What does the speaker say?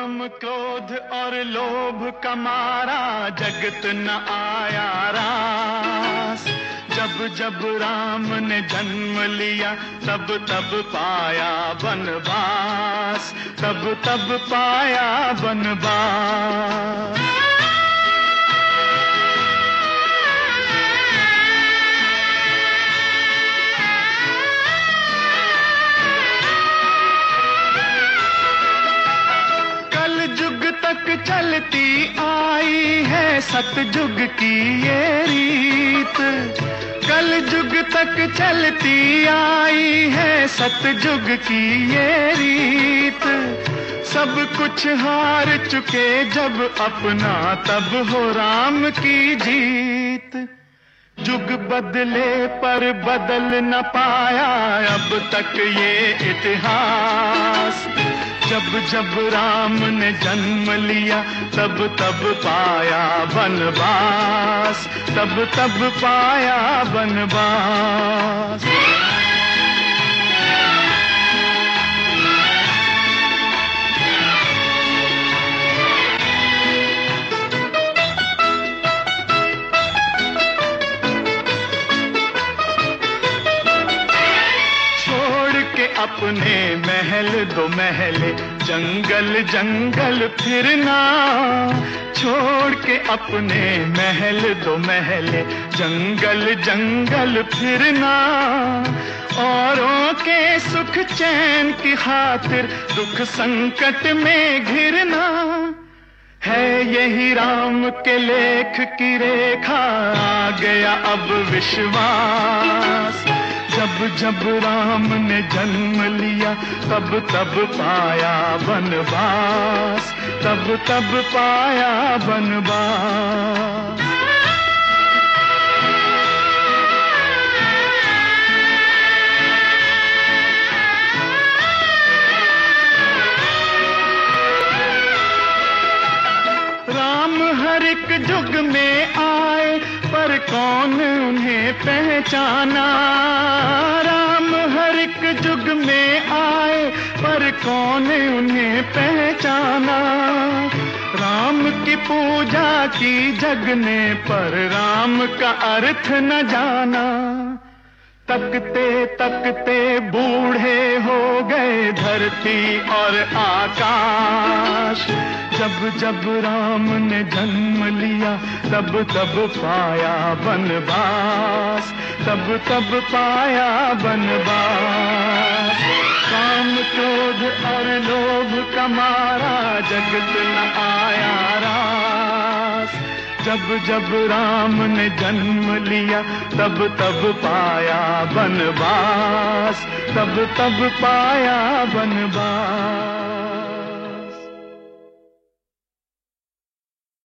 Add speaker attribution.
Speaker 1: काम क्रोध और लोभ का मारा जगत न आया रास। जब जब राम ने जन्म लिया तब तब पाया वनवास, तब तब पाया वनवास। तक चलती आई है सतयुग की ये रीत, कल युग तक चलती आई है सतयुग की ये रीत। सब कुछ हार चुके जब अपना तब हो राम की जीत। युग बदले पर बदल न पाया अब तक ये इतिहास। जब जब राम ने जन्म लिया तब तब पाया वनवास, तब तब पाया वनवास। अपने महल दो महले जंगल जंगल फिरना, छोड़ के अपने महल दो महले जंगल जंगल फिरना। औरों के सुख चैन की खातिर दुख संकट में घिरना। है यही राम के लेख की रेखा आ गया अब विश्वास। जब जब राम ने जन्म लिया तब तब पाया वनवास, तब तब पाया वनवास। राम हर एक युग में आए पर कौन उन्हें पहचाना। राम हर एक युग में आए पर कौन उन्हें पहचाना। राम की पूजा की जग ने पर राम का अर्थ न जाना। तकते तकते बूढ़े हो गए धरती और आकाश। जब जब राम ने जन्म लिया तब तब पाया वनवास, तब तब पाया वनवास। काम क्रोध और लोभ का मारा जगत न आया रास। जब जब राम ने जन्म लिया तब तब पाया वनवास, तब तब पाया वनवास।